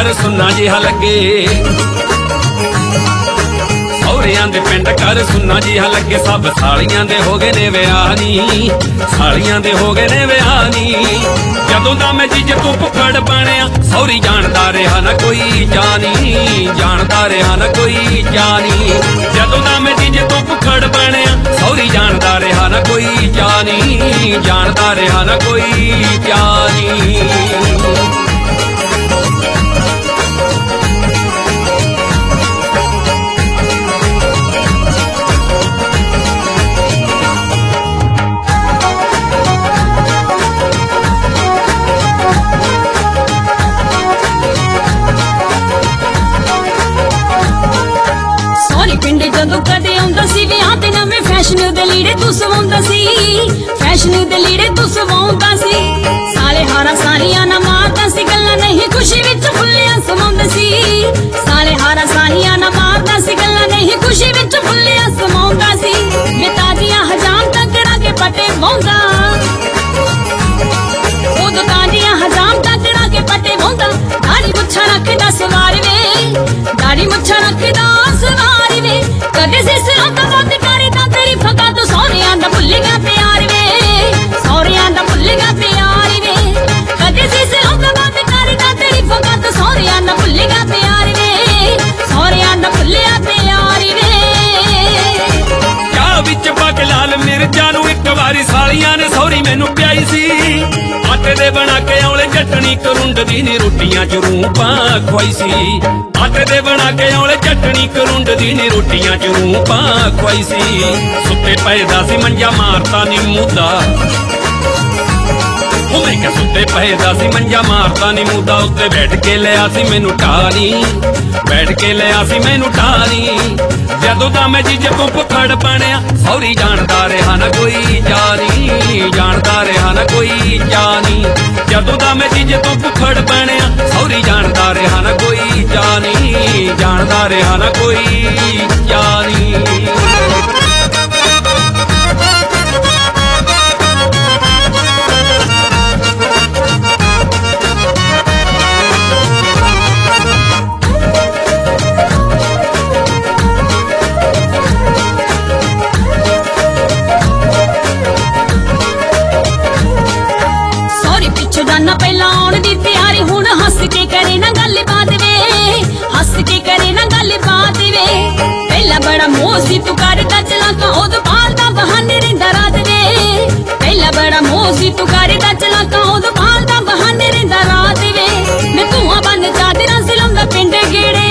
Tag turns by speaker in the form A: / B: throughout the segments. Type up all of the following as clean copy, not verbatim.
A: घर सुन्ना जिहा लगे, सौहरियां दे पिंड घर सुन्ना जिहा लगे। सब सालियां दे हो गए ने विआह नी, सालियां दे हो गए ने विआह नी। जदों दा मैं जीजे तू भुक्खड़ बनिया, सौहरी जानदा रहा ना कोई जानी, जानदा रहा ना कोई जानी। जदों दा मैं जीजे तू भुक्खड़ बनिया, सौहरी जानदा रहा ना कोई जानी, जानदा रहा ना कोई जानी।
B: पिंड जदों कदे आउंदा सी विआह ते नवें फैशन दे लीड़े तू सवाउंदा सी, फैशन दे लीड़े तू सवाउंदा सी। साले हारा सालियां ना मारदा सी, गल्लां नहीं खुशी विच फुल्लियां समाउंदा सी। साले हारा सालियां ना मारदा सी, गल्लां नहीं खुशी विच फुल्लियां समाउंदा सी। बेताजियां हजाम तकड़ा के पटे वाउंदा, ओ दुकानियां हजाम तकड़ा के पटे वाउंदा। दाढ़ी मुच्छां रखदा सवार वे, दाढ़ी मुच्छां रखदा सवार वे। कदे सिसरा दा बात करे तां तेरी फका तू सोहरियां दा भुल्ल गया प्यार वे, सोहरियां दा भुल्ल गया प्यार वे। कदे सिसरा दा बात करे तां तेरी फका तू सोहरियां दा भुल्ल गया प्यार वे, सोहरियां दा भुल्ल गया प्यार वे।
A: चाह विच पा के लाल मिर्चा नूं इक वारी सालियां ने सौहरी मैनू प्याई सी। आटे दे बना के औले चटनी करुंड दी नी रोटियां च रूपां खुआई सी। आटे दे बना के औले चटनी करुंड दी नी रोटियां च रूपां खुआई सी। सुत्ते पए दा सी मंजा मारता नी मुद्दा, मैं क्या सुत्ते पए दा सी मंजा मारता नी मुद्दा। उत्ते बैठ के लिया सी मैनू ढानी, बैठ के लिया सी मैनू ढानी। जदों दा मैं जीजे तू भुक्खड़ बनिया, सौहरी जानदा रहा ना कोई जानी, जानदा रहा ना कोई जानी। जदों दा मैं जीजे तू भुक्खड़ बनिया, सौहरी जानदा रहा ना कोई जानी, जानदा रहा ना कोई जानी।
B: जाना पहला आउण दी तैयारी, हुण हस के करे ना गल बात वे, हस के करे ना गल बात वे। पहला बड़ा मोह सी तू करदा चलाका, उदों पालदा बहाने रहिंदा रात वे। पहला बड़ा मोह सी तू करदा चलाका, उदों पालदा बहाने रहिंदा रात वे। मैं धुआं बंद चादरां सी लाउंदा पिंड गेड़े,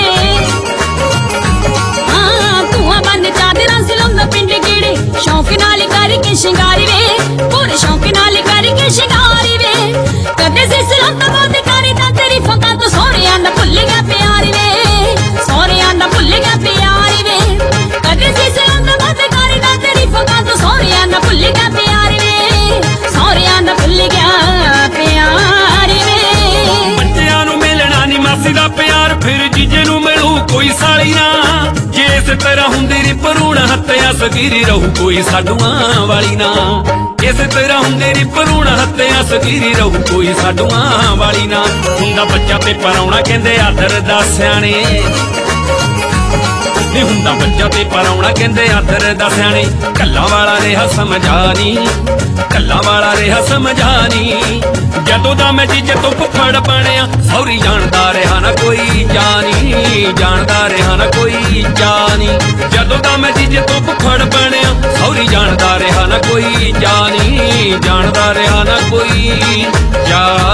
B: हाँ धुआं बंद चादरां सी लाउंदा पिंड गेड़े। शौक नाल करके शिंगारी वे, पूरे शौक नाल करके शिंगारी वे। कदे सिसरा दा बात करे तां तेरी फका तू सोहरियां दा भुल्ल गया प्यार वे, सोहरियां दा भुल्ल गया प्यार वे। कदे सिसरा दा बात करे तां तेरी फका तू सोहरियां दा भुल्ल गया प्यार वे, सोहरियां दा भुल्ल गया प्यार वे।
A: बच्चियां नूं मिलना नी मासी दा प्यार, फिर जीजे नूं मिलू कोई साली ना। जे इस तरह हुंदी री भरूण हत्या सगीरी रहू कोई साडूआं वाली ना। इस तरह हुंदी री भरूण हत्या सगीरी रहू कोई साडूआं वाली ना। हुंदा बच्चा ते पराउणा कहंदे आदर दा सियाणे, नी हुंदा बच्चा ते पराउणा कहंदे आदर दा सियाणे। कल्ला वाला रेहा समझानी, कल्ला वाला रेहा समझानी। जदों दा मैं जीजे तू भुक्खड़ बनिया, सौहरी जानदा रहा ना कोई जानी, जानदा रहा ना कोई जानी। जदों दा मैं जीजे तू भुक्खड़ बनिया, सौहरी जानदा रहा ना कोई जानी, जानदा रहा ना कोई जानी।